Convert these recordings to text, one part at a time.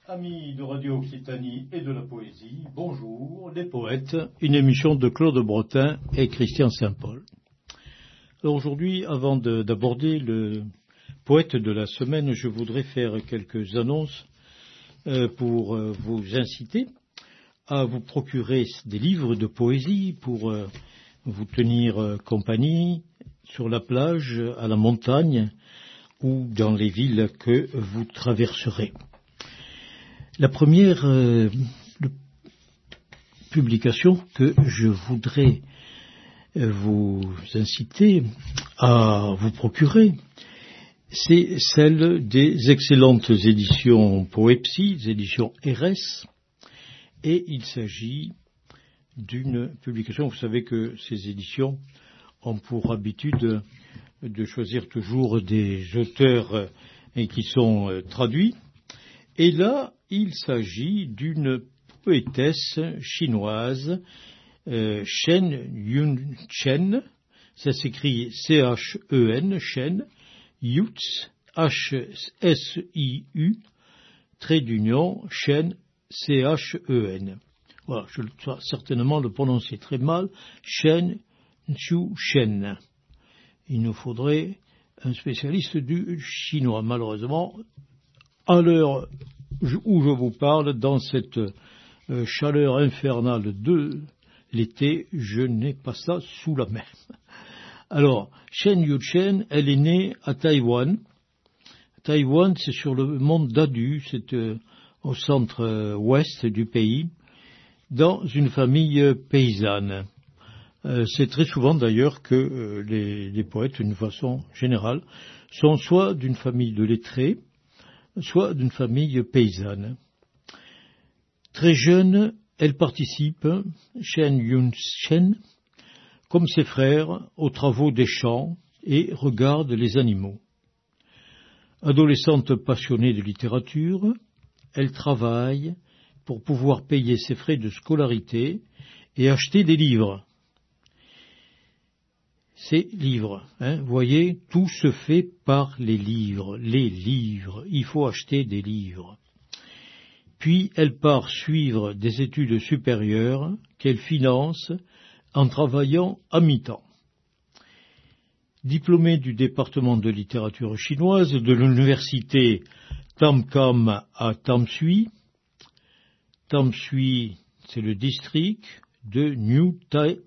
Amis de Radio Occitanie et de la poésie, bonjour, les poètes, une émission de Claude Bretin et Christian Saint-Paul. Alors aujourd'hui, avant d'aborder le poète de la semaine, je voudrais faire quelques annonces pour vous inciter à vous procurer des livres de poésie pour vous tenir compagnie sur la plage, à la montagne ou dans les villes que vous traverserez. La première publication que je voudrais vous inciter à vous procurer, c'est celle des excellentes éditions Poepsi, des éditions RS, et il s'agit d'une publication. Vous savez que ces éditions ont pour habitude de choisir toujours des auteurs qui sont traduits. Et là, il s'agit d'une poétesse chinoise, Shen Yun-Chen, ça s'écrit C-H-E-N, Shen, Yutz, H-S-I-U, trait d'union, Shen, C-H-E-N. Voilà, je dois certainement le prononcer très mal, Shen Xiu-Shen. Il nous faudrait un spécialiste du chinois, malheureusement. À l'heure où je vous parle, dans cette chaleur infernale de l'été, je n'ai pas ça sous la main. Alors, Shen Yun-Chen, elle est née à Taïwan. Taïwan, c'est sur le mont Dadu, c'est au centre-ouest du pays, dans une famille paysanne. C'est très souvent d'ailleurs que les poètes, d'une façon générale, sont soit d'une famille de lettrés, soit d'une famille paysanne. Très jeune, elle participe, Shen Yun-Chen, comme ses frères, aux travaux des champs et regarde les animaux. Adolescente passionnée de littérature, elle travaille pour pouvoir payer ses frais de scolarité et acheter des livres. Ces livres, vous voyez, tout se fait par les livres, il faut acheter des livres. Puis elle part suivre des études supérieures qu'elle finance en travaillant à mi-temps. Diplômée du département de littérature chinoise de l'université Tamkam à Tamsui, Tamsui c'est le district de New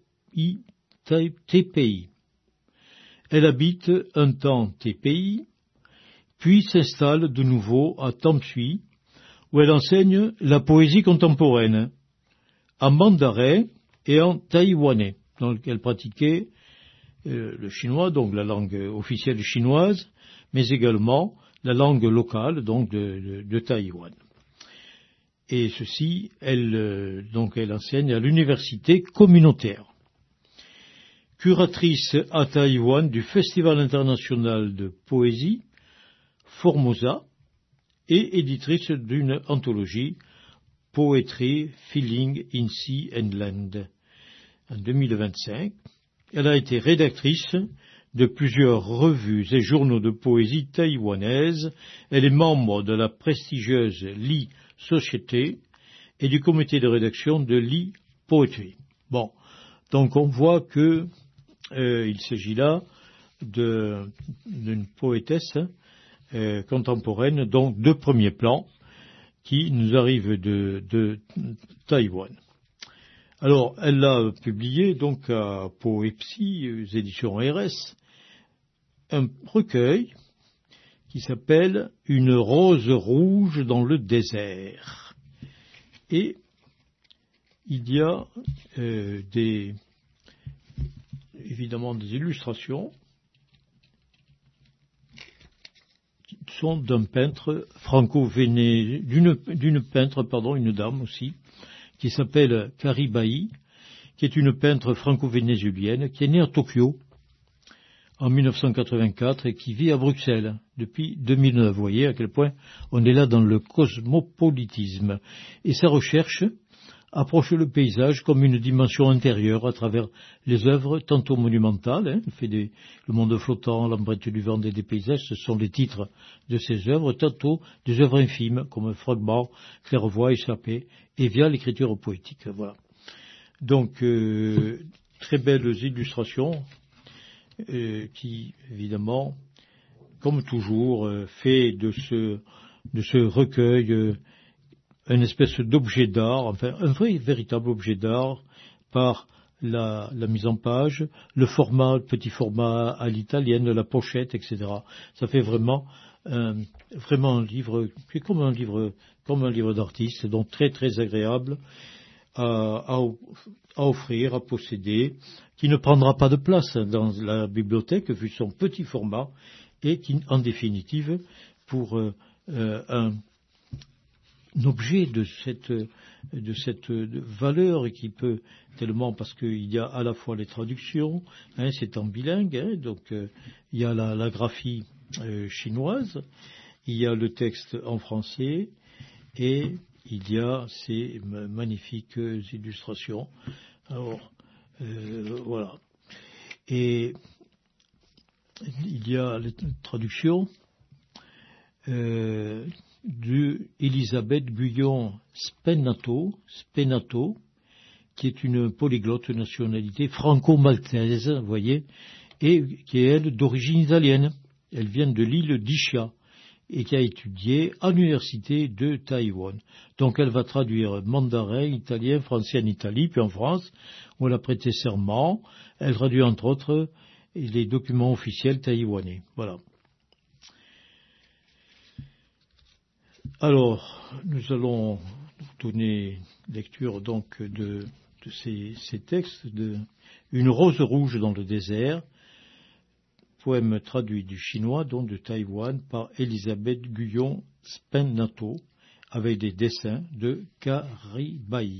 Taipei. Elle habite un temps TPI, puis s'installe de nouveau à Tamsui, où elle enseigne la poésie contemporaine, en mandarin et en taïwanais. Donc elle pratiquait le chinois, donc la langue officielle chinoise, mais également la langue locale, donc de Taïwan. Et ceci, elle enseigne à l'université communautaire. Curatrice à Taïwan du Festival international de poésie, Formosa, et éditrice d'une anthologie, Poetry Feeling in Sea and Land. En 2025, elle a été rédactrice de plusieurs revues et journaux de poésie taïwanaises. Elle est membre de la prestigieuse Lee Society et du comité de rédaction de Lee Poetry. Bon, donc on voit que il s'agit là d'une poétesse contemporaine, donc de premier plan, qui nous arrive de Taïwan. Alors, elle a publié donc à Poepsi, aux éditions RS, un recueil qui s'appelle « Une rose rouge dans le désert ». Et il y a évidemment des illustrations qui sont d'un peintre d'une peintre, une dame aussi, qui s'appelle Kari Bai, qui est une peintre franco-vénézuélienne, qui est née à Tokyo en 1984 et qui vit à Bruxelles depuis 2009. Vous voyez à quel point on est là dans le cosmopolitisme. Et sa recherche approche le paysage comme une dimension intérieure à travers les œuvres tantôt monumentales, il fait le monde flottant, l'empreinte du vent et des paysages, ce sont les titres de ces œuvres, tantôt des œuvres infimes comme Fragments, Clairvoie, Échappée, et via l'écriture poétique. Voilà. Donc, très belles illustrations qui, évidemment, comme toujours, fait de ce recueil une espèce d'objet d'art, enfin un véritable objet d'art, par la mise en page, le petit format à l'italienne, la pochette, etc. Ça fait vraiment un livre, comme un livre d'artiste, donc très très agréable à offrir, à posséder, qui ne prendra pas de place dans la bibliothèque vu son petit format et qui, en définitive, pour un objet de cette valeur et qui peut tellement, parce qu'il y a à la fois les traductions, c'est en bilingue, donc il y a la graphie chinoise, il y a le texte en français et il y a ces magnifiques illustrations. Alors, voilà. Et il y a les traductions de Elisabeth Guyon Spenato, qui est une polyglotte de nationalité franco-maltaise, vous voyez, et qui est, elle, d'origine italienne. Elle vient de l'île d'Ischia et qui a étudié à l'université de Taïwan. Donc elle va traduire mandarin, italien, français en Italie, puis en France, où elle a prêté serment. Elle traduit entre autres les documents officiels taïwanais. Voilà. Alors, nous allons donner lecture donc de ces textes, de Une rose rouge dans le désert, poème traduit du chinois, donc de Taïwan, par Elisabeth Guyon Spenato, avec des dessins de Karibai.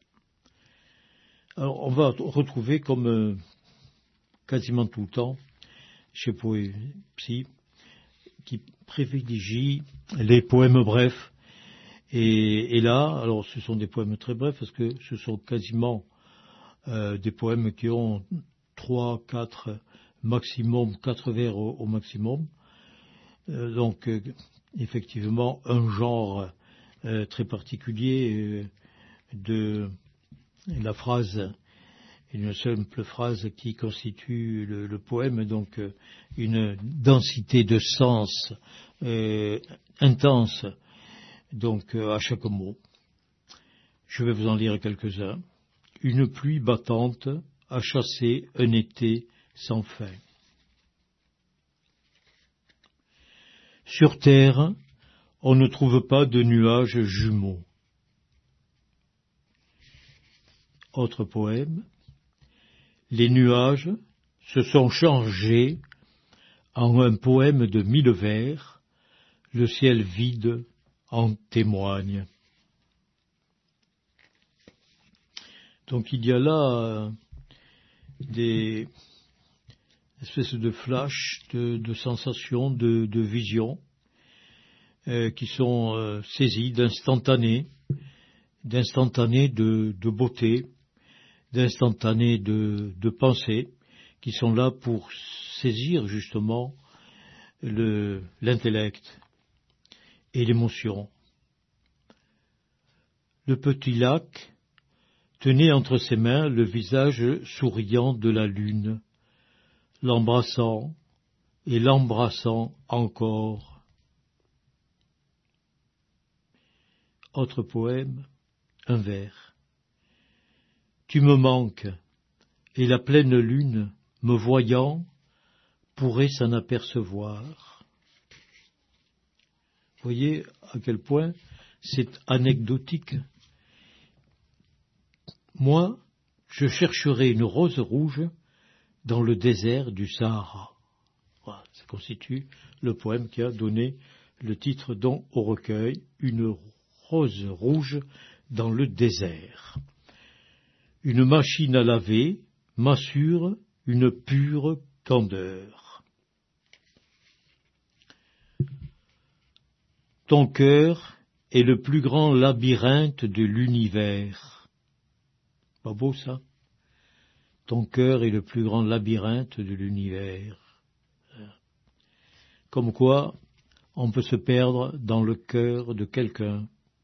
Alors, on va retrouver, comme quasiment tout le temps, chez Poépsie, qui privilégie les poèmes brefs. Et là, alors ce sont des poèmes très brefs, parce que ce sont quasiment des poèmes qui ont 3, 4 maximum, 4 vers au maximum. Donc, effectivement, un genre très particulier de la phrase, une simple phrase qui constitue le poème, donc une densité de sens intense, donc à chaque mot. Je vais vous en lire quelques-uns. Une pluie battante a chassé un été sans fin. Sur terre, on ne trouve pas de nuages jumeaux. Autre poème. Les nuages se sont changés en un poème de 1000 vers, le ciel vide en témoigne. Donc il y a là des espèces de flashs, de sensations, de visions qui sont saisies d'instantanés de beauté, d'instantanés de pensée, qui sont là pour saisir justement l'intellect et l'émotion. Le petit lac tenait entre ses mains le visage souriant de la lune, l'embrassant et l'embrassant encore. Autre poème, un vers. Tu me manques, et la pleine lune, me voyant, pourrait s'en apercevoir. Vous voyez à quel point c'est anecdotique. Moi, je chercherai une rose rouge dans le désert du Sahara. Voilà, ça constitue le poème qui a donné le titre donc au recueil, Une rose rouge dans le désert. Une machine à laver m'assure une pure candeur. Ton cœur est le plus grand labyrinthe de l'univers. Pas beau ça? Ton cœur est le plus grand labyrinthe de l'univers. Comme quoi, on peut se perdre dans le cœur de quelqu'un.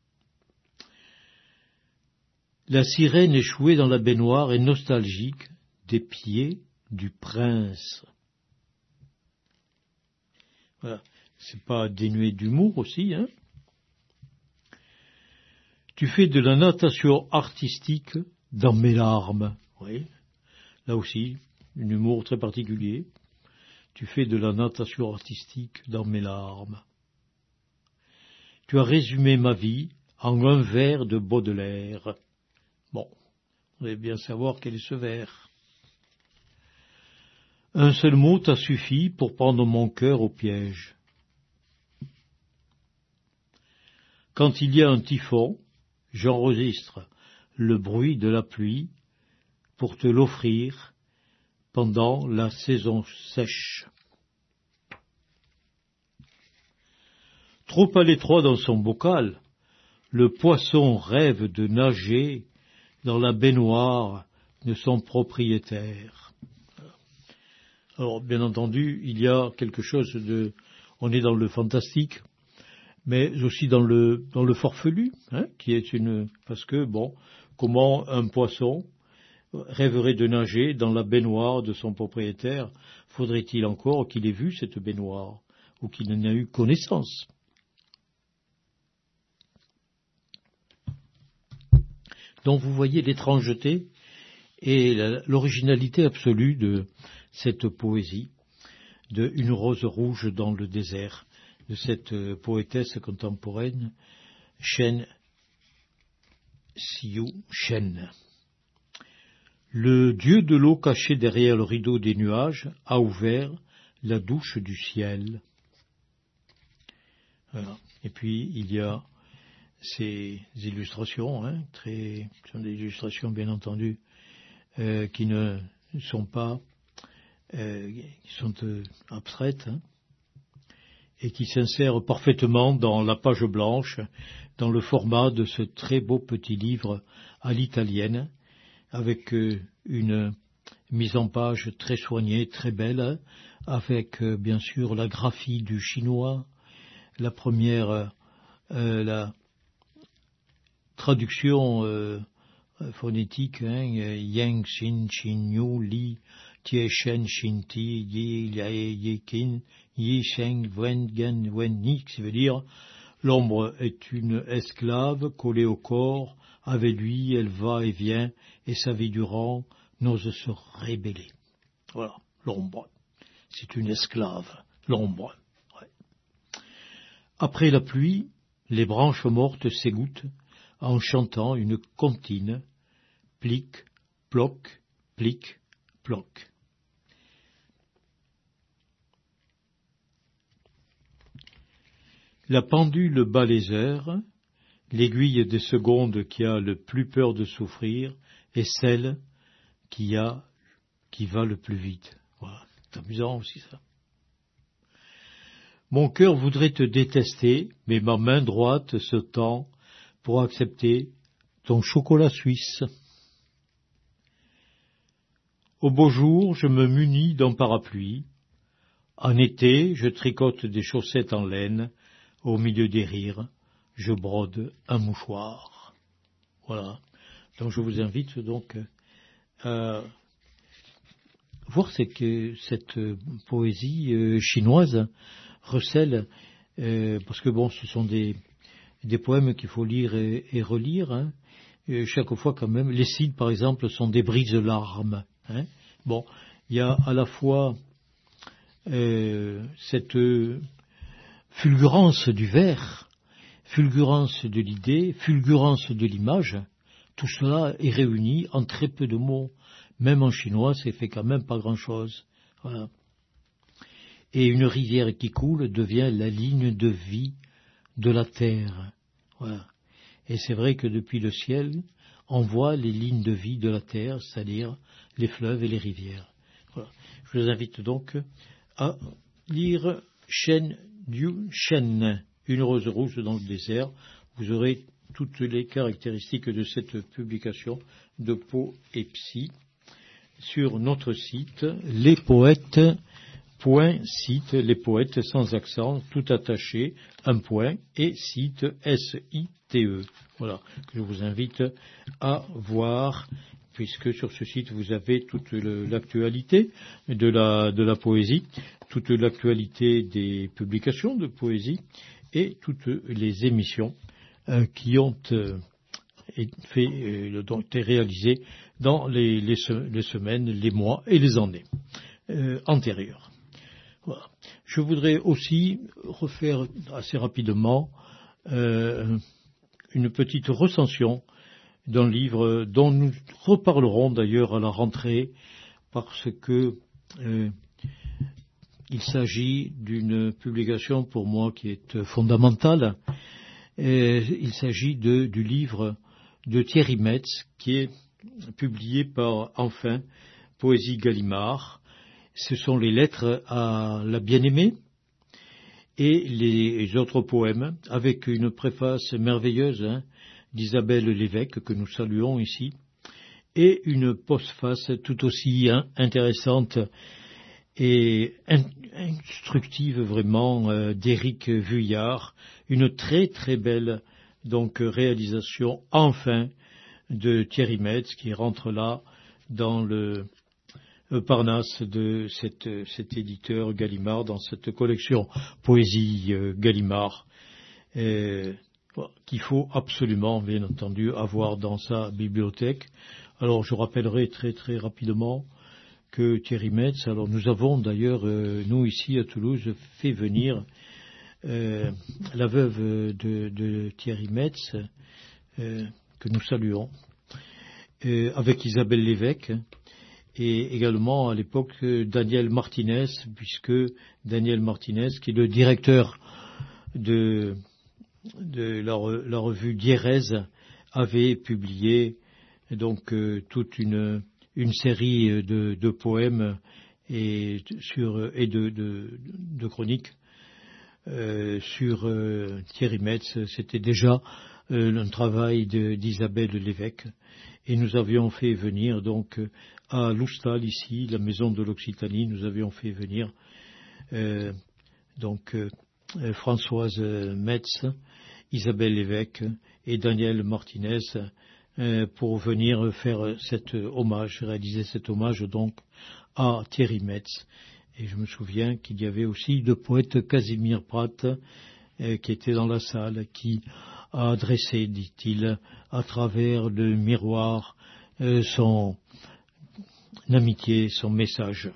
La sirène échouée dans la baignoire est nostalgique des pieds du prince. Voilà. C'est pas dénué d'humour aussi, hein? Tu fais de la natation artistique dans mes larmes. Oui. Là aussi, un humour très particulier. Tu fais de la natation artistique dans mes larmes. Tu as résumé ma vie en un vers de Baudelaire. Bon, vous allez bien savoir quel est ce vers. Un seul mot t'a suffi pour prendre mon cœur au piège. Quand il y a un typhon, j'enregistre le bruit de la pluie pour te l'offrir pendant la saison sèche. Trop à l'étroit dans son bocal, le poisson rêve de nager dans la baignoire de son propriétaire. Alors, bien entendu, il y a quelque chose de... On est dans le fantastique, mais aussi dans le forfelu, hein, qui est une... Parce que, bon, comment un poisson rêverait de nager dans la baignoire de son propriétaire? Faudrait-il encore qu'il ait vu cette baignoire, ou qu'il en ait eu connaissance? Donc vous voyez l'étrangeté et l'originalité absolue de cette poésie, de Une rose rouge dans le désert, de cette poétesse contemporaine, Chen Xiu Shen. Le dieu de l'eau caché derrière le rideau des nuages a ouvert la douche du ciel. Voilà. Et puis il y a ces illustrations, hein, qui sont des illustrations bien entendu qui ne sont pas, qui sont abstraites, hein, et qui s'insèrent parfaitement dans la page blanche, dans le format de ce très beau petit livre à l'italienne, avec une mise en page très soignée, très belle, avec bien sûr la graphie du chinois, la première, la traduction phonétique, hein, Yang Xin Xin Yu Li Tie Shen Xin Ti Yi Liae Yi Kin Yi Sheng Wen Gen Wen Ni, qui veut dire l'ombre est une esclave collée au corps, avec lui elle va et vient, et sa vie durant n'ose se rébeller. Voilà, l'ombre, c'est une esclave, l'ombre. Ouais. Après la pluie, les branches mortes s'égouttent en chantant une comptine, plic, ploc, plic, ploc. La pendule bat les heures, l'aiguille des secondes qui a le plus peur de souffrir est celle qui va le plus vite. Voilà, c'est amusant aussi ça. Mon cœur voudrait te détester, mais ma main droite se tend pour accepter ton chocolat suisse. Au beau jour, je me munis d'un parapluie. En été, je tricote des chaussettes en laine. Au milieu des rires, je brode un mouchoir. Voilà. Donc je vous invite donc à voir cette poésie chinoise recèle, parce que bon, ce sont des poèmes qu'il faut lire et relire, hein. Chaque fois quand même. Les Cides, par exemple, sont des brise-larmes, hein. Bon, il y a à la fois cette fulgurance du vers, fulgurance de l'idée, fulgurance de l'image. Tout cela est réuni en très peu de mots. Même en chinois, c'est fait quand même pas grand-chose. Voilà. Et une rivière qui coule devient la ligne de vie de la terre. Voilà. Et c'est vrai que depuis le ciel, on voit les lignes de vie de la terre, c'est-à-dire les fleuves et les rivières. Voilà. Je vous invite donc à lire Chen Yu Shen, Une rose rouge dans le désert. Vous aurez toutes les caractéristiques de cette publication de Poépsie sur notre site lespoètes.site, les poètes sans accent, tout attaché, un point, et site, S-I-T-E. Voilà, que je vous invite à voir, puisque sur ce site vous avez toute l'actualité de la poésie, toute l'actualité des publications de poésie et toutes les émissions qui ont été réalisées dans les semaines, les mois et les années antérieures. Voilà. Je voudrais aussi refaire assez rapidement une petite recension d'un livre dont nous reparlerons d'ailleurs à la rentrée, parce que il s'agit d'une publication pour moi qui est fondamentale. Il s'agit du livre de Thierry Metz qui est publié par Enfin, Poésie Gallimard. Ce sont les lettres à la bien-aimée et les autres poèmes, avec une préface merveilleuse d'Isabelle Lévesque, que nous saluons ici, et une postface tout aussi intéressante et instructive vraiment d'Éric Vuillard, une très très belle réalisation enfin de Thierry Metz, qui rentre là dans le Parnasse de cet éditeur Gallimard, dans cette collection Poésie Gallimard, qu'il faut absolument, bien entendu, avoir dans sa bibliothèque. Alors je rappellerai très très rapidement que Thierry Metz, alors nous avons d'ailleurs, nous ici à Toulouse, fait venir la veuve de Thierry Metz, que nous saluons, avec Isabelle Lévesque, et également à l'époque Daniel Martinez, puisque Daniel Martinez, qui est le directeur de la revue Diérèse, avait publié toute une série de poèmes et de chroniques sur Thierry Metz. C'était déjà un travail d'Isabelle Lévesque, et nous avions fait venir à Loustal, ici, la maison de l'Occitanie, nous avions fait venir Françoise Metz, Isabelle Lévesque et Daniel Martinez pour venir faire réaliser cet hommage à Thierry Metz. Et je me souviens qu'il y avait aussi le poète Casimir Pratt qui était dans la salle, qui a adressé, dit-il, à travers le miroir son amitié, son message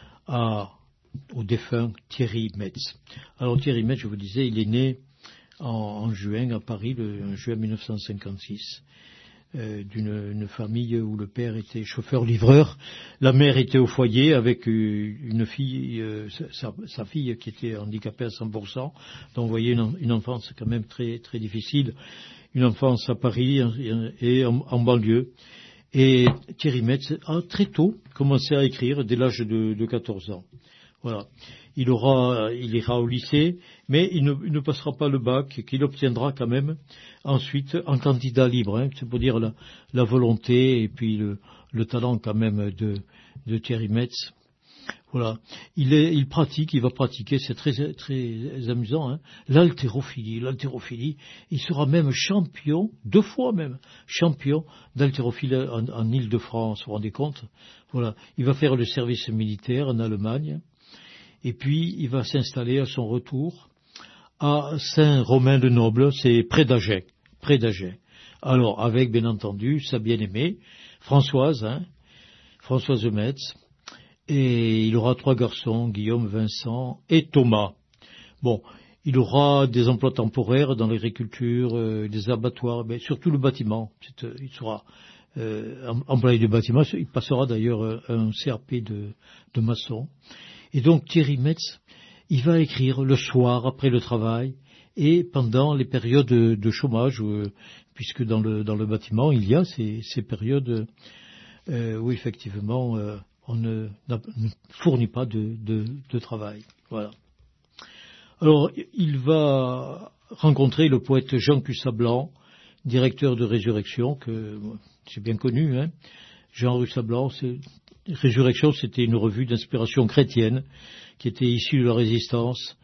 au défunt Thierry Metz. Alors Thierry Metz, je vous disais, il est né en juin à Paris, en juin 1956, d'une famille où le père était chauffeur-livreur, la mère était au foyer avec une fille, sa fille qui était handicapée à 100%, donc vous voyez une enfance quand même très, très difficile, une enfance à Paris et en banlieue. Et Thierry Metz a très tôt commencé à écrire dès l'âge de 14 ans. Voilà. Il ira au lycée, mais il ne passera pas le bac, qu'il obtiendra quand même ensuite en candidat libre. C'est pour dire la volonté et puis le talent quand même de Thierry Metz. Voilà. Il va pratiquer, c'est très, très amusant, l'haltérophilie. Il sera même champion, 2 fois même, champion d'haltérophilie en Île-de-France, vous vous rendez compte? Voilà. Il va faire le service militaire en Allemagne. Et puis, il va s'installer à son retour à Saint-Romain-le-Noble, c'est près d'Agen. Alors, avec, bien entendu, sa bien-aimée, Françoise Metz, et il aura 3 garçons, Guillaume, Vincent et Thomas. Bon, il aura des emplois temporaires dans l'agriculture, des abattoirs, mais surtout le bâtiment. Il sera employé du bâtiment, il passera d'ailleurs un CAP de maçon. Et donc Thierry Metz, il va écrire le soir après le travail et pendant les périodes de chômage, puisque dans le bâtiment il y a ces périodes où effectivement on ne fournit pas de travail. Voilà. Alors il va rencontrer le poète Jean Cussablan, directeur de Résurrection, que c'est bien connu, hein. Jean Russablant, Résurrection, c'était une revue d'inspiration chrétienne qui était issue de la Résistance.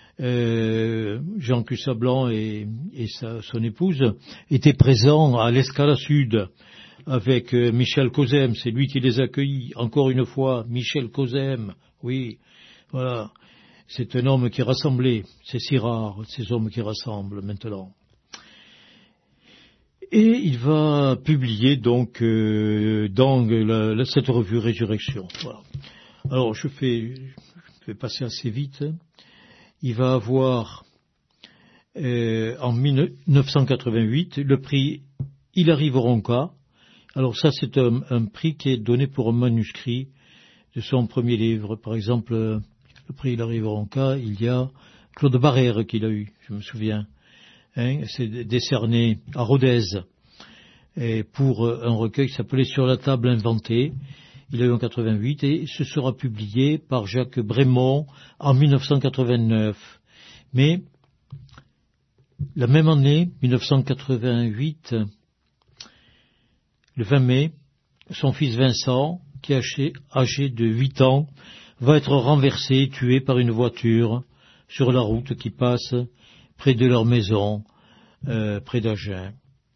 Jean Russablant et son épouse étaient présents à l'Escala Sud avec Michel Cozem, c'est lui qui les accueillit. Encore une fois, Michel Cozem, oui, voilà, c'est un homme qui rassemblait, c'est si rare, ces hommes qui rassemblent maintenant. Et il va publier donc dans cette revue Résurrection. Voilà. Alors je vais passer assez vite. Il va avoir en 1988 le prix Hilary Woronka. Alors ça c'est un prix qui est donné pour un manuscrit de son premier livre. Par exemple, le prix Hilary Woronka, il y a Claude Barrère qui l'a eu, je me souviens. C'est décerné à Rodez et pour un recueil qui s'appelait Sur la table inventée. Il a eu en 88 et ce sera publié par Jacques Brémond en 1989. Mais la même année, 1988, le 20 mai, son fils Vincent, qui est âgé de 8 ans, va être renversé, tué par une voiture sur la route qui passe près de leur maison, près d'Agen.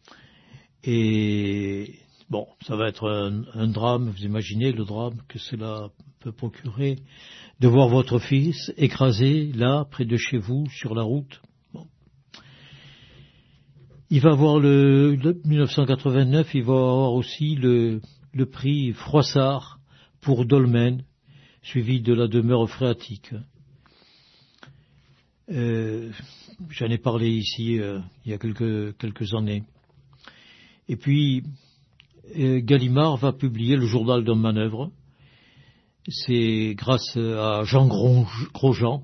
Et bon, ça va être un drame, vous imaginez le drame que cela peut procurer, de voir votre fils écrasé là, près de chez vous, sur la route. Bon. Il va avoir 1989, il va avoir aussi le prix Froissart pour Dolmen, suivi de la demeure phréatique. J'en ai parlé ici il y a quelques années. Et puis, Gallimard va publier le journal d'un manœuvre. C'est grâce à Jean Grosjean,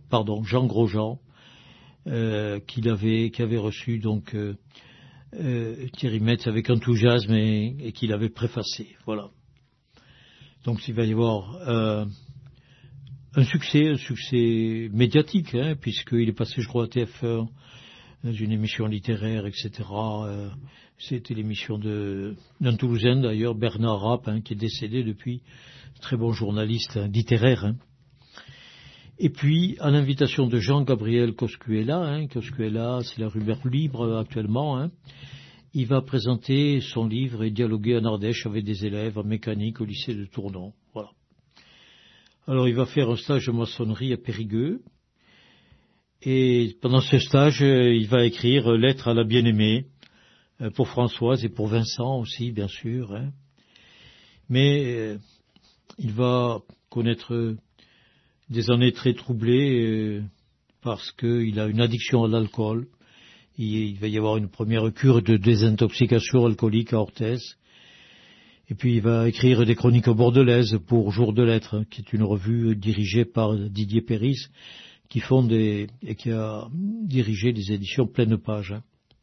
qui avait reçu donc Thierry Metz avec enthousiasme et qu'il avait préfacé. Voilà. Donc il va y avoir un succès médiatique, hein, puisqu'il est passé, je crois, à TF1 dans une émission littéraire, etc. C'était l'émission d'un Toulousain d'ailleurs, Bernard Rapp, hein, qui est décédé depuis, très bon journaliste littéraire. Hein. Et puis, à l'invitation de Jean-Gabriel Coscuela, Coscuela, c'est la rumeur libre actuellement, hein, il va présenter son livre et dialoguer en Ardèche avec des élèves en mécanique au lycée de Tournon. Voilà. Alors, il va faire un stage de maçonnerie à Périgueux. Et pendant ce stage, il va écrire Lettre à la bien-aimée pour Françoise et pour Vincent aussi, bien sûr. Hein. Mais il va connaître des années très troublées parce qu'il a une addiction à l'alcool. Il va y avoir une première cure de désintoxication alcoolique à Orthez. Et puis il va écrire des chroniques bordelaises pour Jour de Lettres, qui est une revue dirigée par Didier Péris, qui a dirigé des éditions Pleine Page.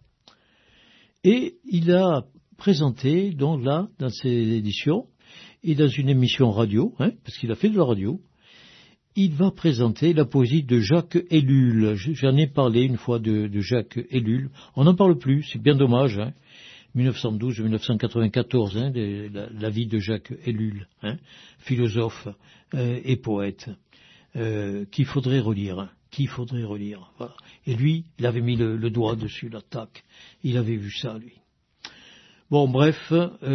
Et il a présenté, donc là, dans ces éditions, et dans une émission radio, hein, parce qu'il a fait de la radio, il va présenter la poésie de Jacques Ellul. J'en ai parlé une fois de Jacques Ellul. On n'en parle plus, c'est bien dommage, hein. 1912-1994, hein, la vie de Jacques Ellul, hein, philosophe et poète. Qu'il faudrait relire. Voilà. Et lui, il avait mis le doigt dessus, l'attaque. Il avait vu ça, lui. Bon, bref,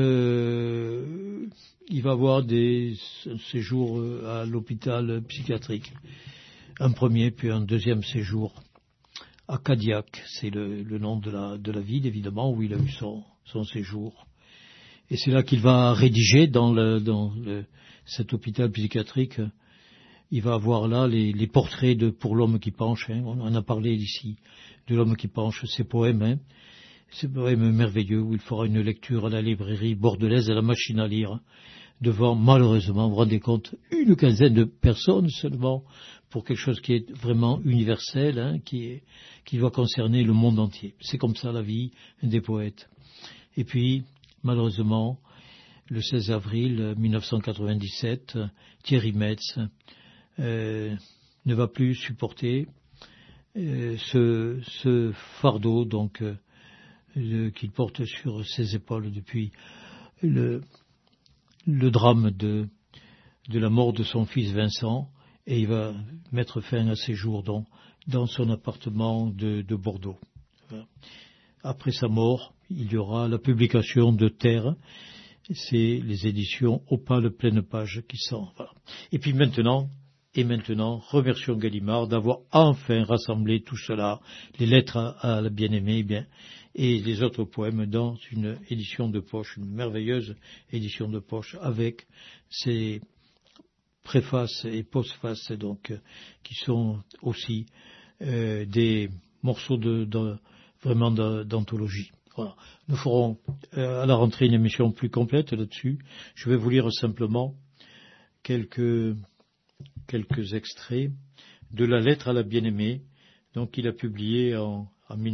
il va avoir un séjour à l'hôpital psychiatrique. Un premier, puis un deuxième séjour à Cadillac. C'est le nom de la ville, évidemment, où il a eu son séjour. Et c'est là qu'il va rédiger dans cet hôpital psychiatrique. Il va avoir là les portraits pour l'homme qui penche. Hein. On en a parlé ici de l'homme qui penche, ces poèmes. Hein. Ces poèmes merveilleux où il fera une lecture à la librairie bordelaise à la machine à lire. Devant, malheureusement, vous vous rendez compte, une quinzaine de personnes seulement pour quelque chose qui est vraiment universel, hein, qui doit concerner le monde entier. C'est comme ça la vie des poètes. Et puis, malheureusement, le 16 avril 1997, Thierry Metz ne va plus supporter ce fardeau donc qu'il porte sur ses épaules depuis le drame de la mort de son fils Vincent, et il va mettre fin à ses jours dans son appartement de Bordeaux. Après sa mort, il y aura la publication de Terre, c'est les éditions Opale Pleine Page qui sont. Voilà. Et puis maintenant, remercions Gallimard d'avoir enfin rassemblé tout cela, les lettres à la bien-aimée, et les autres poèmes dans une édition de poche, une merveilleuse édition de poche avec ces préfaces et postfaces donc qui sont aussi des morceaux vraiment d'anthologie. Voilà. Nous ferons à la rentrée une émission plus complète là-dessus. Je vais vous lire simplement quelques extraits de la lettre à la bien-aimée, donc il a publié en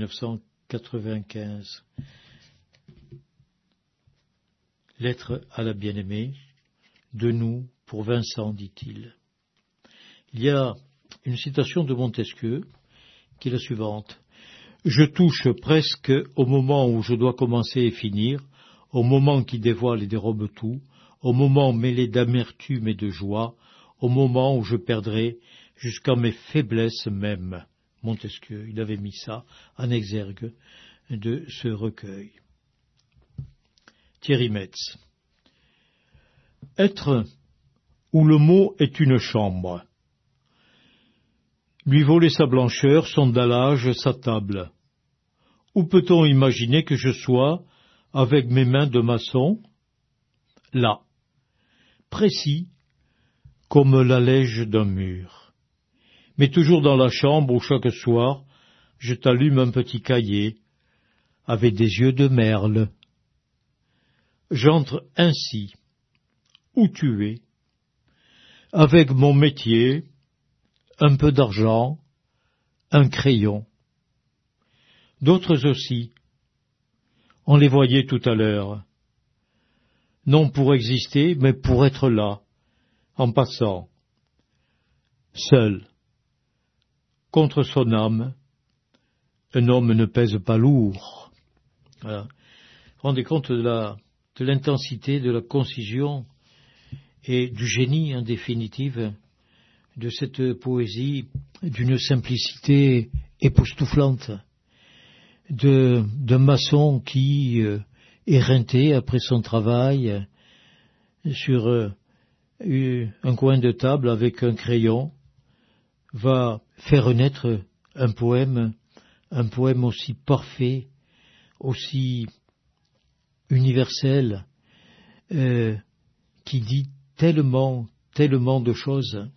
1995. Lettre à la bien-aimée, de nous pour Vincent, dit-il. Il y a une citation de Montesquieu qui est la suivante. Je touche presque au moment où je dois commencer et finir, au moment qui dévoile et dérobe tout, au moment mêlé d'amertume et de joie, au moment où je perdrai jusqu'à mes faiblesses même. Montesquieu, il avait mis ça en exergue de ce recueil. Thierry Metz. Être où le mot est une chambre. Lui voler sa blancheur, son dallage, sa table. Où peut-on imaginer que je sois, avec mes mains de maçon? Là, précis, comme l'allège d'un mur. Mais toujours dans la chambre où chaque soir, je t'allume un petit cahier, avec des yeux de merle. J'entre ainsi, où tu es, avec mon métier, un peu d'argent, un crayon. D'autres aussi, on les voyait tout à l'heure, non pour exister, mais pour être là, en passant, seul, contre son âme, un homme ne pèse pas lourd. Voilà. Vous vous rendez compte de l'intensité, de la concision et du génie, en définitive, de cette poésie, d'une simplicité époustouflante, d'un maçon qui, éreinté après son travail, sur un coin de table avec un crayon, va faire naître un poème aussi parfait, aussi universel, qui dit tellement de choses.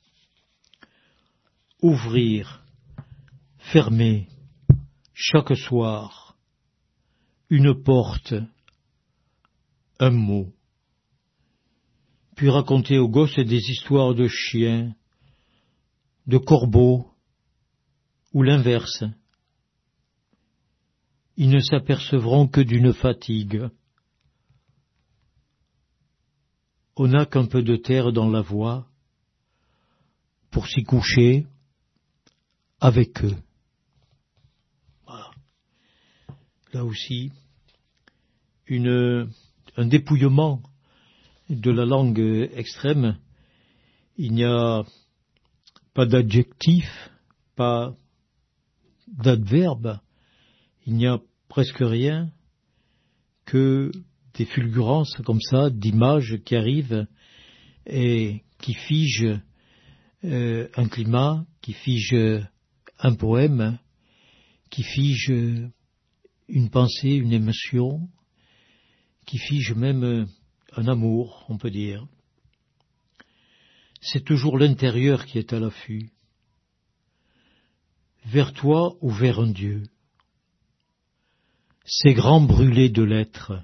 Ouvrir, fermer, chaque soir, une porte, un mot, puis raconter aux gosses des histoires de chiens, de corbeaux, ou l'inverse. Ils ne s'apercevront que d'une fatigue. On n'a qu'un peu de terre dans la voie pour s'y coucher avec eux. Voilà. Là aussi, un dépouillement de la langue extrême. Il n'y a pas d'adjectif, pas d'adverbe, il n'y a presque rien que des fulgurances comme ça, d'images qui arrivent et qui figent un climat, qui figent un poème, qui figent une pensée, une émotion, qui figent même un amour, on peut dire. C'est toujours l'intérieur qui est à l'affût. Vers toi ou vers un Dieu. Ces grands brûlés de l'être.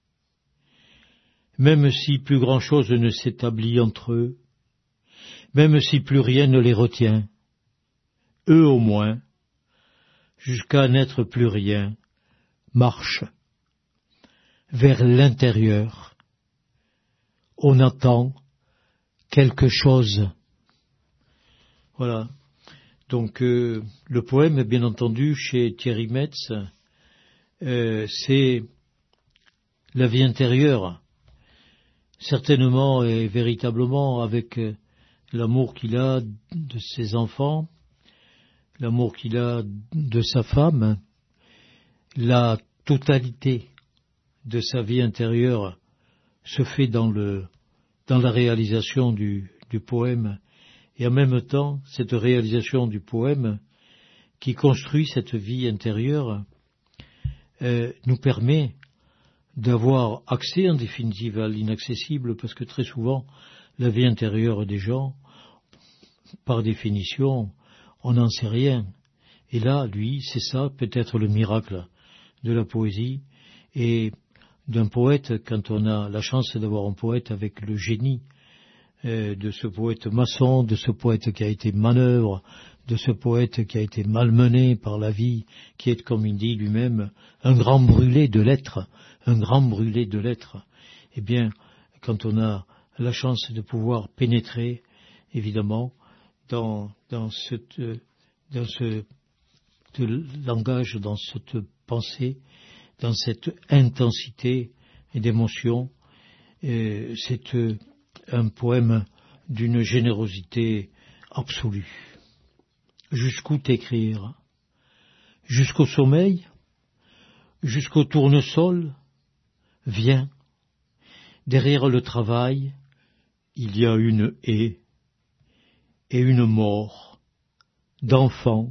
Même si plus grand-chose ne s'établit entre eux, même si plus rien ne les retient, eux au moins, jusqu'à n'être plus rien, marchent vers l'intérieur. On attend quelque chose. Voilà. Donc le poème, bien entendu, chez Thierry Metz, c'est la vie intérieure, certainement et véritablement avec l'amour qu'il a de ses enfants, l'amour qu'il a de sa femme, la totalité de sa vie intérieure se fait dans la réalisation du poème, et en même temps, cette réalisation du poème qui construit cette vie intérieure nous permet d'avoir accès en définitive à l'inaccessible, parce que très souvent, la vie intérieure des gens, par définition, on n'en sait rien. Et là, lui, c'est ça peut-être le miracle de la poésie et d'un poète, quand on a la chance d'avoir un poète avec le génie de ce poète maçon, de ce poète qui a été manœuvre, de ce poète qui a été malmené par la vie, qui est, comme il dit lui-même, un grand brûlé de lettres, un grand brûlé de lettres. Eh bien, quand on a la chance de pouvoir pénétrer, évidemment, dans ce langage, dans cette pensée, dans cette intensité d'émotion, c'est un poème d'une générosité absolue. Jusqu'où t'écrire? Jusqu'au sommeil? Jusqu'au tournesol? Viens. Derrière le travail, il y a une haie et une mort d'enfant.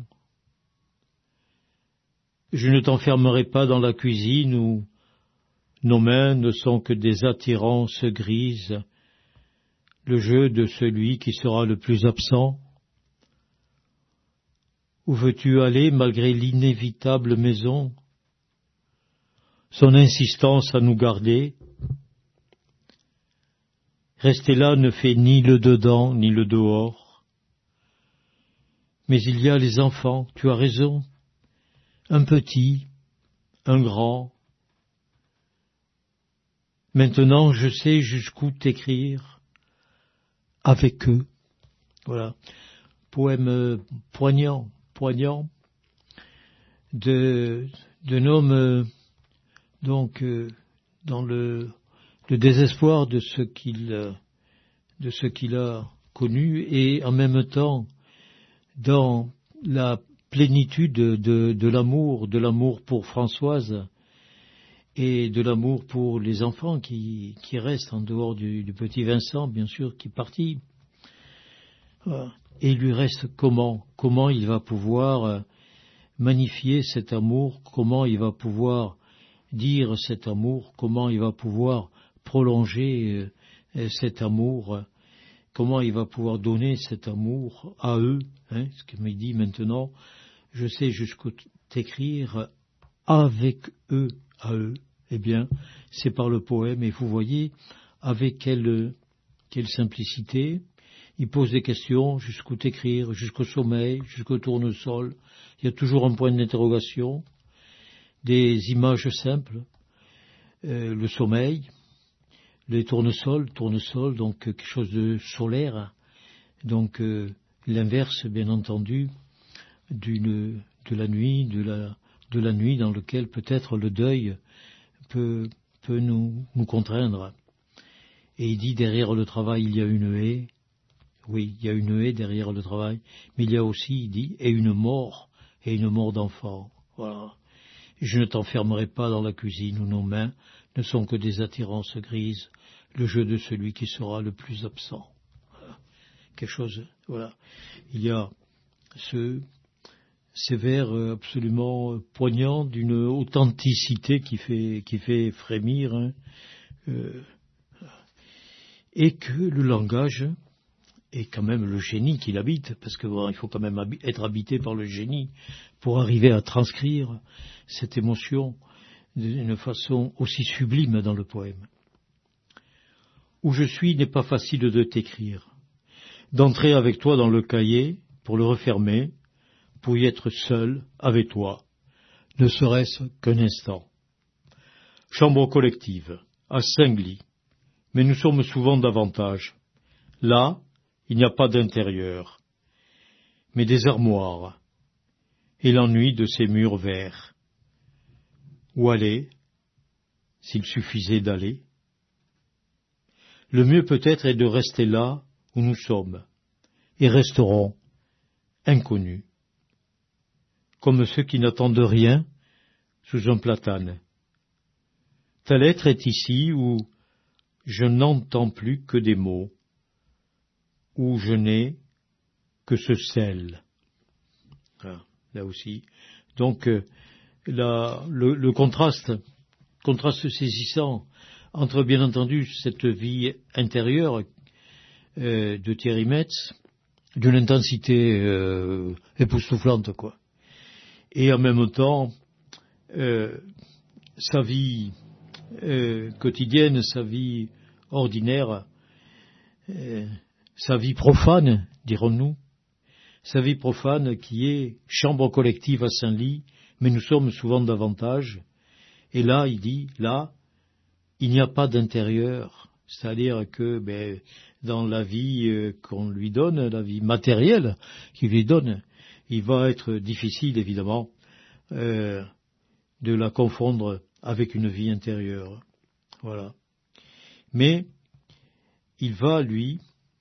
Je ne t'enfermerai pas dans la cuisine où nos mains ne sont que des attirances grises, le jeu de celui qui sera le plus absent. Où veux-tu aller malgré l'inévitable maison, son insistance à nous garder? Rester là ne fait ni le dedans ni le dehors. Mais il y a les enfants, tu as raison, un petit, un grand. Maintenant je sais jusqu'où t'écrire, avec eux. Voilà, poème poignant d'un homme donc dans le désespoir de ce qu'il a connu, et en même temps dans la plénitude de l'amour pour Françoise et de l'amour pour les enfants qui restent en dehors du petit Vincent, bien sûr, qui est parti. Et il lui reste comment il va pouvoir magnifier cet amour, comment il va pouvoir dire cet amour, comment il va pouvoir prolonger cet amour, comment il va pouvoir donner cet amour à eux, ce qu'il me dit maintenant, je sais jusqu'où t'écrire avec eux, à eux. Eh bien, c'est par le poème, et vous voyez avec quelle simplicité. Il pose des questions, jusqu'où t'écrire, jusqu'au sommeil, jusqu'au tournesol. Il y a toujours un point d'interrogation, des images simples, le sommeil, les tournesols, donc quelque chose de solaire, donc l'inverse, bien entendu, de la nuit dans lequel peut-être le deuil peut nous contraindre. Et il dit, derrière le travail, il y a une haie. Oui, il y a une haie derrière le travail, mais il y a aussi, il dit, et une mort d'enfant. Voilà. Je ne t'enfermerai pas dans la cuisine où nos mains ne sont que des attirances grises, le jeu de celui qui sera le plus absent. Voilà. Quelque chose, voilà. Il y a ces vers absolument poignants d'une authenticité qui fait frémir, et que le langage est quand même le génie qui l'habite, parce que il faut quand même être habité par le génie pour arriver à transcrire cette émotion d'une façon aussi sublime dans le poème. Où je suis n'est pas facile de t'écrire, d'entrer avec toi dans le cahier pour le refermer, pour y être seul avec toi, ne serait-ce qu'un instant. Chambre collective, à 5 lits, mais nous sommes souvent davantage. Là, il n'y a pas d'intérieur, mais des armoires, et l'ennui de ces murs verts. où aller, s'il suffisait d'aller. Le mieux peut-être est de rester là où nous sommes, et resterons inconnus, comme ceux qui n'attendent rien sous un platane. Tel être est ici où je n'entends plus que des mots, où je n'ai que ce sel. Là aussi. Donc, le contraste saisissant entre, bien entendu, cette vie intérieure de Thierry Metz, d'une intensité époustouflante, quoi. Et en même temps, sa vie quotidienne, sa vie ordinaire, sa vie profane, dirons-nous, sa vie profane qui est chambre collective à Saint-Ly, mais nous sommes souvent davantage. Et là, il dit, là, il n'y a pas d'intérieur, c'est-à-dire que dans la vie qu'on lui donne, la vie matérielle qu'il lui donne, il va être difficile, évidemment, de la confondre avec une vie intérieure. Voilà. Mais il va, lui,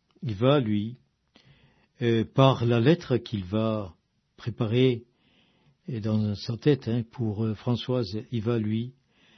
par la lettre qu'il va préparer dans sa tête pour Françoise, il va, lui,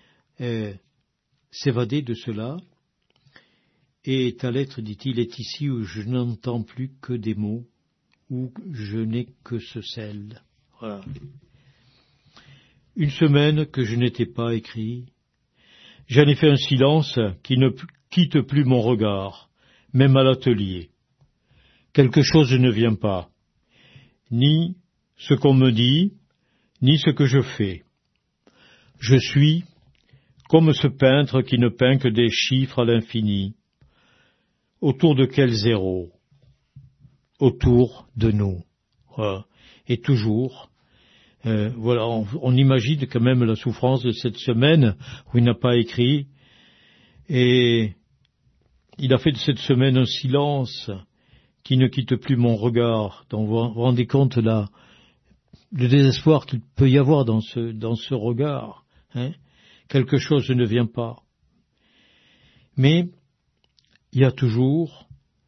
s'évader de cela. Et ta lettre, dit-il, est ici où je n'entends plus que des mots, où je n'ai que ce sel. Voilà. Une semaine que je n'étais pas écrit, j'en ai fait un silence qui ne quitte plus mon regard, même à l'atelier. Quelque chose ne vient pas, ni ce qu'on me dit, ni ce que je fais. Je suis comme ce peintre qui ne peint que des chiffres à l'infini. Autour de quel zéro? Autour de nous. Voilà. Et toujours, voilà, on imagine quand même la souffrance de cette semaine où il n'a pas écrit. Et il a fait de cette semaine un silence qui ne quitte plus mon regard. Donc vous vous rendez compte là, le désespoir qu'il peut y avoir dans ce regard. Quelque chose ne vient pas. Mais il y a toujours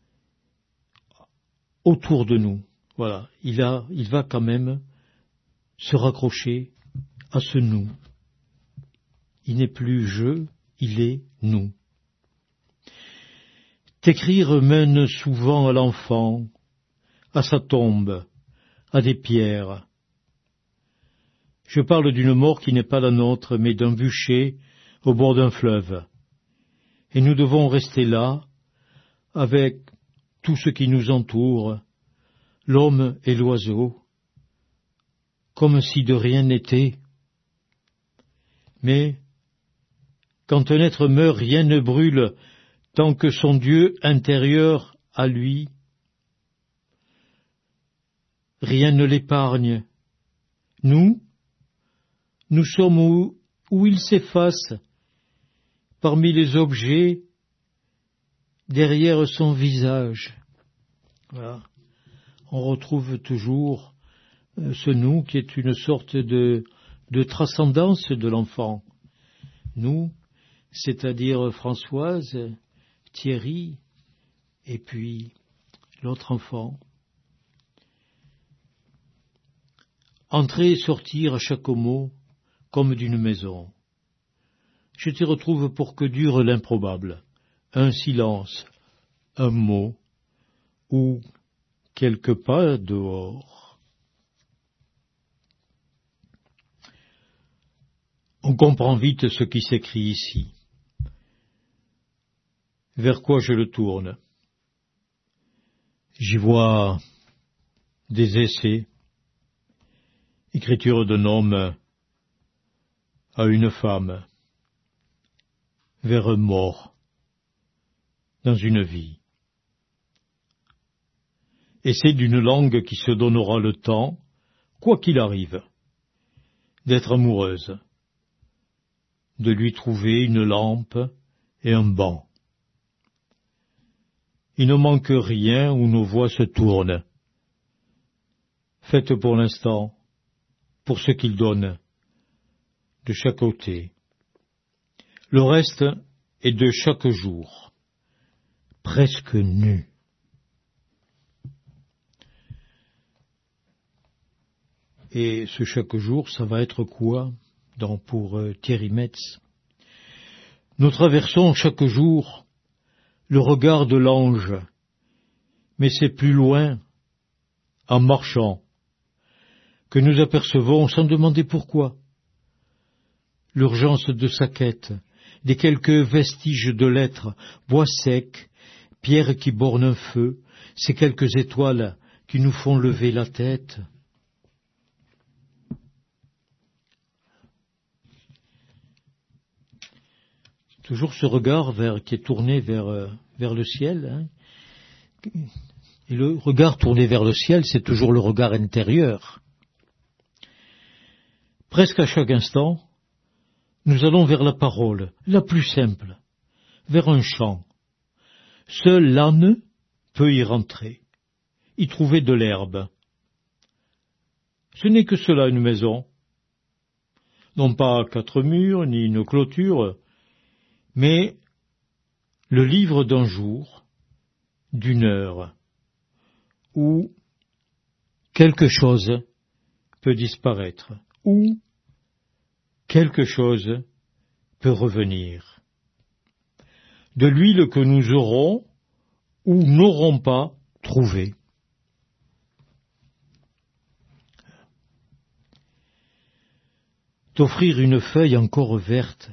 autour de nous, voilà, il va quand même se raccrocher à ce nous. Il n'est plus je, il est nous. T'écrire mène souvent à l'enfant, à sa tombe, à des pierres. Je parle d'une mort qui n'est pas la nôtre, mais d'un bûcher au bord d'un fleuve. Et nous devons rester là, avec tout ce qui nous entoure, l'homme et l'oiseau, comme si de rien n'était. Mais, quand un être meurt, rien ne brûle tant que son Dieu intérieur à lui. Rien ne l'épargne. Nous sommes où il s'efface, parmi les objets, derrière son visage. Voilà. On retrouve toujours ce nous qui est une sorte de transcendance de l'enfant. Nous, c'est-à-dire Françoise, Thierry, et puis l'autre enfant. Entrer et sortir à chaque mot, comme d'une maison. Je te retrouve pour que dure l'improbable, un silence, un mot, ou quelques pas dehors. On comprend vite ce qui s'écrit ici. Vers quoi je le tourne? J'y vois des essais, écriture d'un homme à une femme, vers un mort, dans une vie. Essai d'une langue qui se donnera le temps, quoi qu'il arrive, d'être amoureuse, de lui trouver une lampe et un banc. Il ne manque rien où nos voix se tournent. Faites pour l'instant, pour ce qu'il donne, de chaque côté. Le reste est de chaque jour, presque nu. Et ce chaque jour, ça va être quoi pour Thierry Metz? Nous traversons chaque jour le regard de l'ange, mais c'est plus loin, en marchant, que nous apercevons, sans demander pourquoi, l'urgence de sa quête, des quelques vestiges de l'être, bois secs, pierres qui bornent un feu, ces quelques étoiles qui nous font lever la tête. Toujours ce regard qui est tourné vers le ciel. Hein. Et le regard tourné vers le ciel, c'est toujours le regard intérieur. Presque à chaque instant, nous allons vers la parole, la plus simple, vers un chant. Seul l'âne peut y rentrer, y trouver de l'herbe. Ce n'est que cela une maison. Non pas 4 murs, ni une clôture, mais le livre d'un jour, d'une heure, où quelque chose peut disparaître, où quelque chose peut revenir. De l'huile que nous aurons ou n'aurons pas trouvée. T'offrir une feuille encore verte,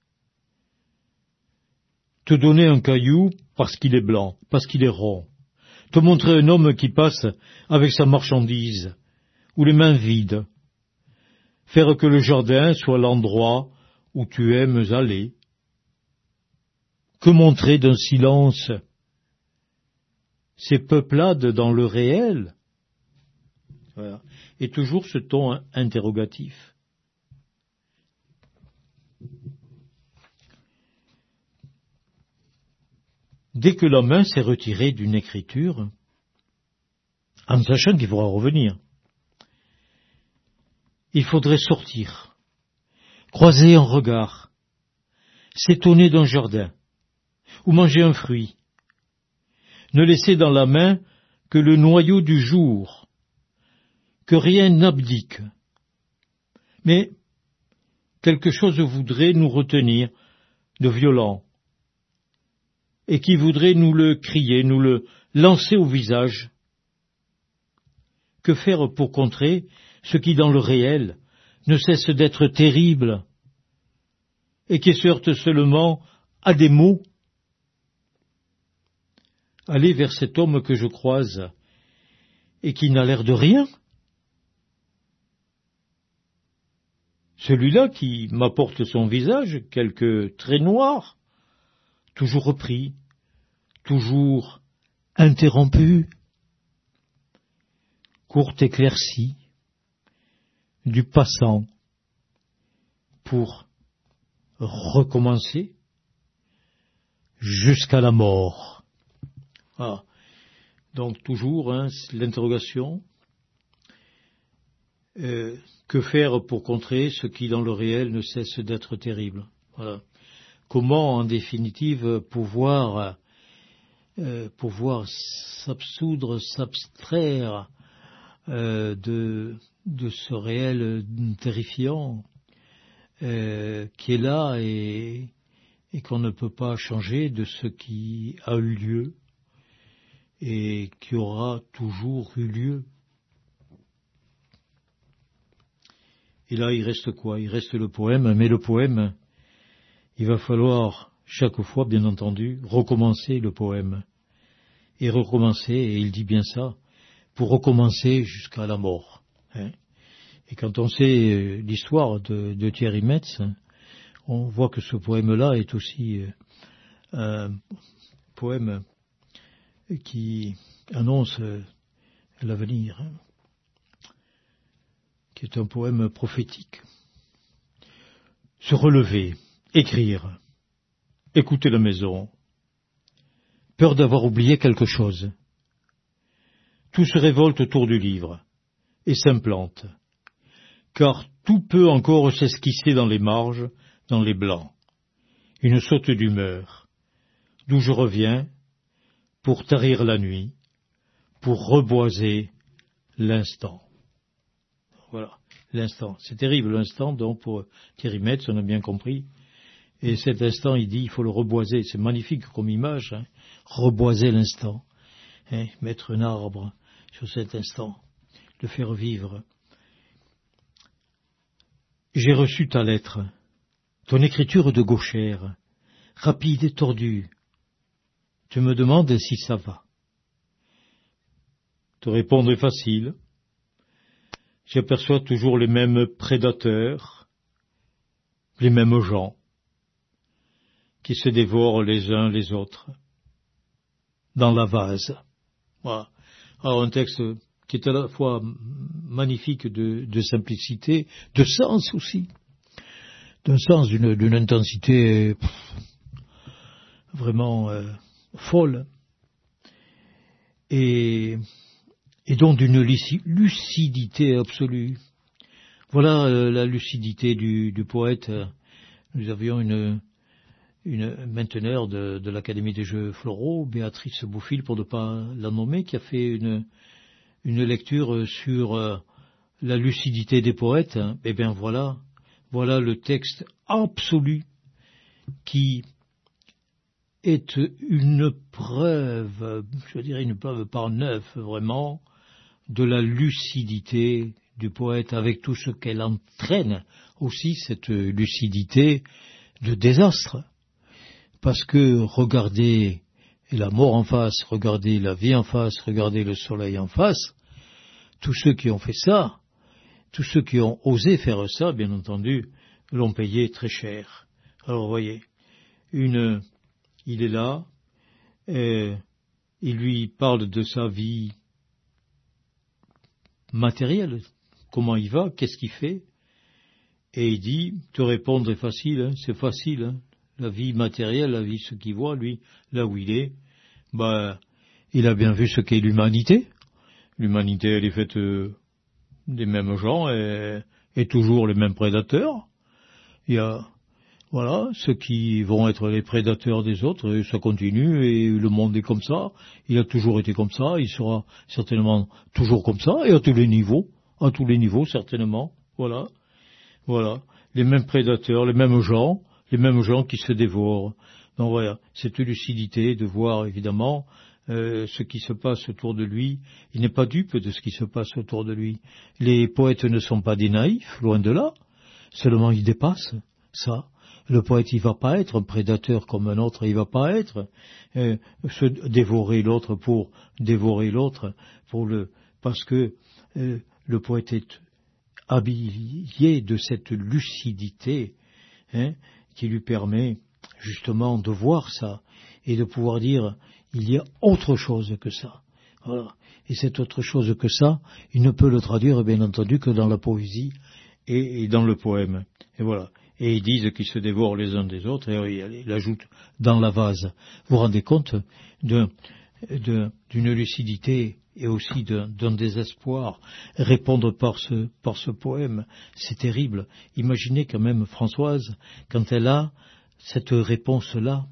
te donner un caillou parce qu'il est blanc, parce qu'il est rond, te montrer un homme qui passe avec sa marchandise, ou les mains vides, faire que le jardin soit l'endroit où tu aimes aller. Que montrer d'un silence ces peuplades dans le réel? Voilà. Et toujours ce ton interrogatif. Dès que la main s'est retirée d'une écriture, en sachant qu'il faudra revenir, il faudrait sortir, croiser un regard, s'étonner d'un jardin, ou manger un fruit, ne laisser dans la main que le noyau du jour, que rien n'abdique. Mais quelque chose voudrait nous retenir de violent, et qui voudrait nous le crier, nous le lancer au visage. Que faire pour contrer ce qui, dans le réel, ne cesse d'être terrible, et qui se heurte seulement à des mots? Aller vers cet homme que je croise, et qui n'a l'air de rien. Celui-là qui m'apporte son visage, quelques traits noirs, toujours repris, toujours interrompu, courte éclaircie du passant pour recommencer jusqu'à la mort. Ah, donc toujours l'interrogation. Que faire pour contrer ce qui dans le réel ne cesse d'être terrible? Voilà. Comment en définitive pouvoir s'absoudre, s'abstraire de ce réel terrifiant qui est là et qu'on ne peut pas changer, de ce qui a eu lieu et qui aura toujours eu lieu. Et là, il reste quoi? Il reste le poème, mais le poème, il va falloir chaque fois, bien entendu, recommencer le poème. Et recommencer, et il dit bien ça, pour recommencer jusqu'à la mort. Et quand on sait l'histoire de Thierry Metz, on voit que ce poème-là est aussi un poème qui annonce l'avenir, qui est un poème prophétique. Se relever, écrire, écouter la maison, peur d'avoir oublié quelque chose. Tout se révolte autour du livre et s'implante, car tout peut encore s'esquisser dans les marges, dans les blancs. Une saute d'humeur, d'où je reviens, pour tarir la nuit, pour reboiser l'instant. Voilà, l'instant. C'est terrible l'instant, donc pour Thierry Metz, on a bien compris. Et cet instant, il dit, il faut le reboiser. C'est magnifique comme image, hein. Reboiser l'instant. Hein, mettre un arbre sur cet instant, le faire vivre. J'ai reçu ta lettre, ton écriture de gauchère, rapide et tordue. Tu me demandes si ça va. Te répondre est facile. J'aperçois toujours les mêmes prédateurs, les mêmes gens, qui se dévorent les uns les autres, dans la vase. Voilà. Alors un texte qui est à la fois magnifique de simplicité, de sens aussi, d'un sens, d'une intensité vraiment folle, et donc d'une lucidité absolue. Voilà la lucidité du poète. Nous avions une mainteneur de l'Académie des Jeux Floraux, Béatrice Bouffil, pour ne pas la nommer, qui a fait une lecture sur la lucidité des poètes. Eh bien voilà le texte absolu qui est une preuve, je dirais une preuve par neuf vraiment, de la lucidité du poète, avec tout ce qu'elle entraîne aussi, cette lucidité de désastre. Parce que regardez la mort en face, regardez la vie en face, regardez le soleil en face, tous ceux qui ont fait ça, tous ceux qui ont osé faire ça, bien entendu, l'ont payé très cher. Alors vous voyez, il est là, et il lui parle de sa vie matérielle, comment il va, qu'est-ce qu'il fait, et il dit, te répondre est facile, hein, c'est facile, hein. La vie matérielle, la vie, ce qu'il voit, lui, là où il est, il a bien vu ce qu'est l'humanité. L'humanité, elle est faite des mêmes gens et toujours les mêmes prédateurs. Il y a, voilà, ceux qui vont être les prédateurs des autres, et ça continue, et le monde est comme ça. Il a toujours été comme ça, il sera certainement toujours comme ça, et à tous les niveaux, certainement. Voilà. Les mêmes prédateurs, les mêmes gens qui se dévorent. Donc voilà, cette lucidité de voir évidemment ce qui se passe autour de lui. Il n'est pas dupe de ce qui se passe autour de lui. Les poètes ne sont pas des naïfs, loin de là. Seulement ils dépassent ça. Le poète, il va pas être un prédateur comme un autre, il va pas être se dévorer l'autre pour dévorer l'autre, parce que le poète est habillé de cette lucidité, hein, qui lui permet justement de voir ça et de pouvoir dire il y a autre chose que ça. Voilà. Et cette autre chose que ça, il ne peut le traduire bien entendu que dans la poésie et dans le poème. Et voilà. Et ils disent qu'ils se dévorent les uns des autres, et il ajoute dans la vase. Vous vous rendez compte d'une lucidité et aussi d'un désespoir répondre par ce poème, c'est terrible. Imaginez quand même Françoise, quand elle a cette réponse-là,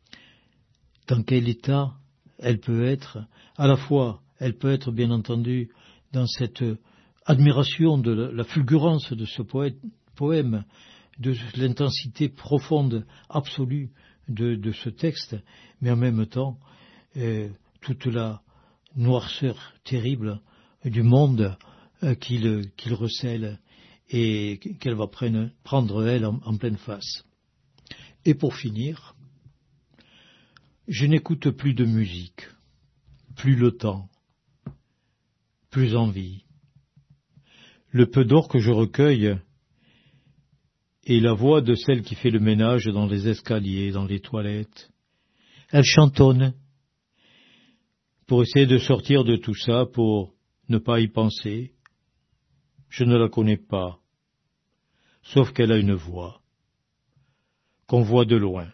dans quel état elle peut être. À la fois, elle peut être bien entendu dans cette admiration de la fulgurance de ce poème, de l'intensité profonde, absolue de ce texte, mais en même temps, toute la noirceur terrible du monde qu'il recèle et qu'elle va prendre elle en pleine face. Et pour finir, je n'écoute plus de musique, plus le temps, plus envie. Le peu d'or que je recueille est la voix de celle qui fait le ménage dans les escaliers, dans les toilettes. Elle chantonne pour essayer de sortir de tout ça, pour ne pas y penser. Je ne la connais pas, sauf qu'elle a une voix, qu'on voit de loin,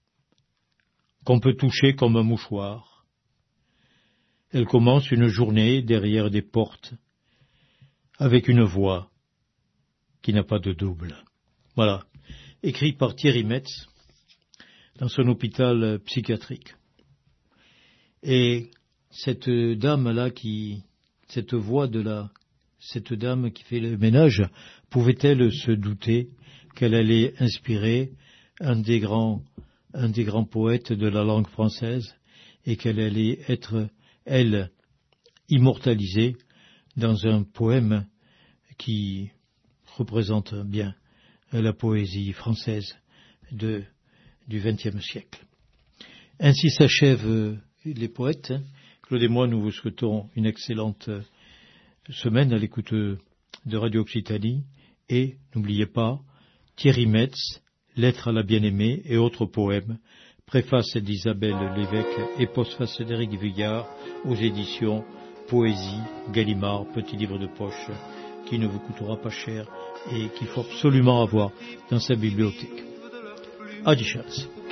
qu'on peut toucher comme un mouchoir. Elle commence une journée derrière des portes, avec une voix qui n'a pas de double. Voilà, écrit par Thierry Metz dans son hôpital psychiatrique. Et cette dame-là cette voix cette dame qui fait le ménage, pouvait-elle se douter qu'elle allait inspirer un des grands poètes de la langue française et qu'elle allait être, elle, immortalisée dans un poème qui représente bien la poésie française du XXe siècle. Ainsi s'achèvent les poètes. Claude et moi, nous vous souhaitons une excellente semaine à l'écoute de Radio Occitanie. Et n'oubliez pas, Thierry Metz, Lettre à la bien-aimée et autres poèmes, préface d'Isabelle Lévesque et postface d'Éric Vuillard aux éditions Poésie, Gallimard, petit livre de poche qui ne vous coûtera pas cher et qu'il faut absolument avoir dans sa bibliothèque. Adi Schatz.